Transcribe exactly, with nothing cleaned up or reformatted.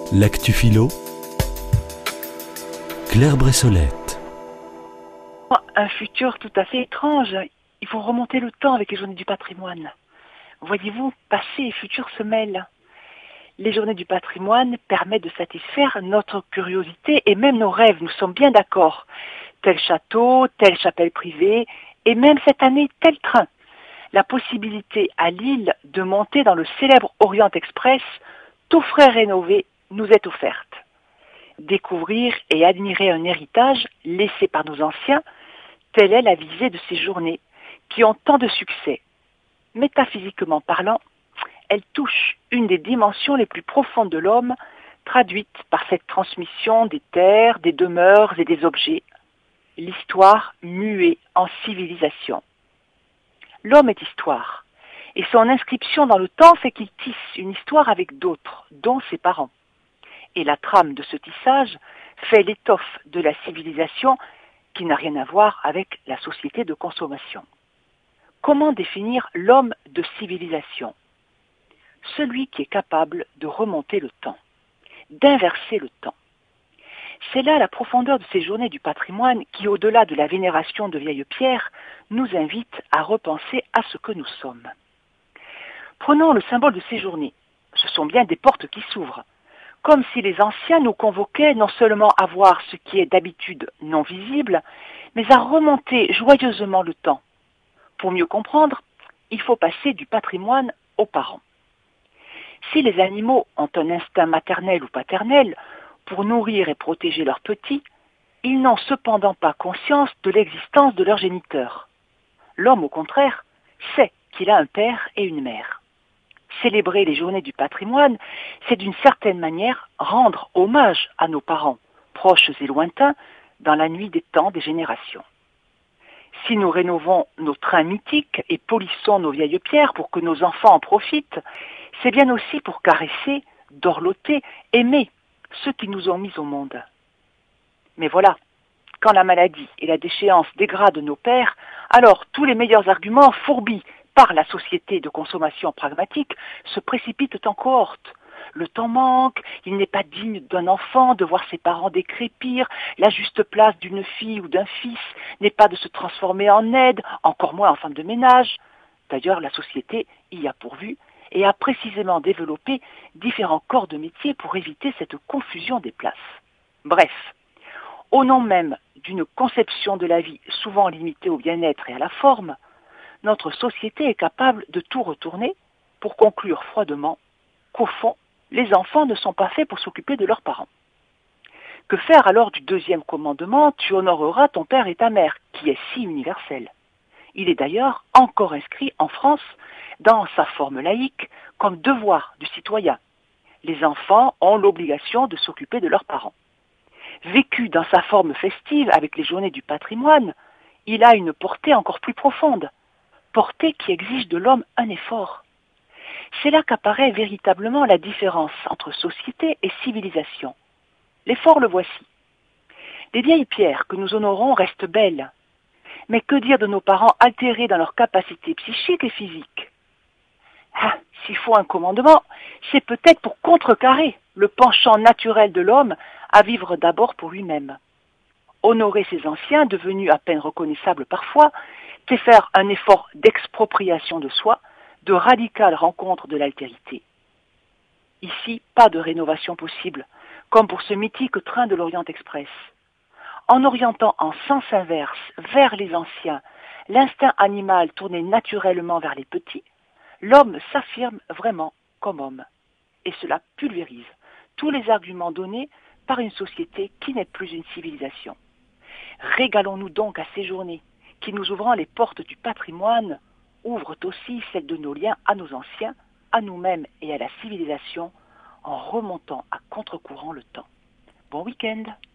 L'actu philo, Claire Bressolette. Un futur tout à fait étrange. Il faut remonter le temps avec les journées du patrimoine. Voyez-vous, passé et futur se mêlent. Les journées du patrimoine permettent de satisfaire notre curiosité et même nos rêves, nous sommes bien d'accord. Tel château, telle chapelle privée, et même cette année, tel train. La possibilité à Lille de monter dans le célèbre Orient Express, tout frais rénové, nous est offerte. Découvrir et admirer un héritage laissé par nos anciens, telle est la visée de ces journées qui ont tant de succès. Métaphysiquement parlant, elles touchent une des dimensions les plus profondes de l'homme, traduite par cette transmission des terres, des demeures et des objets, l'histoire muée en civilisation. L'homme est histoire, et son inscription dans le temps fait qu'il tisse une histoire avec d'autres, dont ses parents. Et la trame de ce tissage fait l'étoffe de la civilisation qui n'a rien à voir avec la société de consommation. Comment définir l'homme de civilisation ? Celui qui est capable de remonter le temps, d'inverser le temps. C'est là la profondeur de ces journées du patrimoine qui, au-delà de la vénération de vieilles pierres, nous invite à repenser à ce que nous sommes. Prenons le symbole de ces journées. Ce sont bien des portes qui s'ouvrent, comme si les anciens nous convoquaient non seulement à voir ce qui est d'habitude non visible, mais à remonter joyeusement le temps. Pour mieux comprendre, il faut passer du patrimoine aux parents. Si les animaux ont un instinct maternel ou paternel pour nourrir et protéger leurs petits, ils n'ont cependant pas conscience de l'existence de leurs géniteurs. L'homme, au contraire, sait qu'il a un père et une mère. Célébrer les journées du patrimoine, c'est d'une certaine manière rendre hommage à nos parents, proches et lointains, dans la nuit des temps des générations. Si nous rénovons nos trains mythiques et polissons nos vieilles pierres pour que nos enfants en profitent, c'est bien aussi pour caresser, dorloter, aimer ceux qui nous ont mis au monde. Mais voilà, quand la maladie et la déchéance dégradent nos pères, alors tous les meilleurs arguments fourbis par la société de consommation pragmatique se précipitent en cohorte. Le temps manque, il n'est pas digne d'un enfant de voir ses parents décrépir, la juste place d'une fille ou d'un fils n'est pas de se transformer en aide, encore moins en femme de ménage. D'ailleurs, la société y a pourvu et a précisément développé différents corps de métier pour éviter cette confusion des places. Bref, au nom même d'une conception de la vie souvent limitée au bien-être et à la forme, notre société est capable de tout retourner pour conclure froidement qu'au fond, les enfants ne sont pas faits pour s'occuper de leurs parents. Que faire alors du deuxième commandement « Tu honoreras ton père et ta mère » qui est si universel ? Il est d'ailleurs encore inscrit en France dans sa forme laïque comme devoir du citoyen. Les enfants ont l'obligation de s'occuper de leurs parents. Vécu dans sa forme festive avec les journées du patrimoine, il a une portée encore plus profonde, portée qui exige de l'homme un effort. C'est là qu'apparaît véritablement la différence entre société et civilisation. L'effort le voici. Les vieilles pierres que nous honorons restent belles, mais que dire de nos parents altérés dans leurs capacités psychiques et physiques ? Ah, s'il faut un commandement, c'est peut-être pour contrecarrer le penchant naturel de l'homme à vivre d'abord pour lui-même. Honorer ses anciens, devenus à peine reconnaissables parfois, c'est faire un effort d'expropriation de soi, de radicale rencontre de l'altérité. Ici, pas de rénovation possible, comme pour ce mythique train de l'Orient Express. En orientant en sens inverse vers les anciens, l'instinct animal tourné naturellement vers les petits, l'homme s'affirme vraiment comme homme. Et cela pulvérise tous les arguments donnés par une société qui n'est plus une civilisation. Régalons-nous donc à ces journées qui, nous ouvrant les portes du patrimoine, ouvrent aussi celles de nos liens à nos anciens, à nous-mêmes et à la civilisation, en remontant à contre-courant le temps. Bon week-end!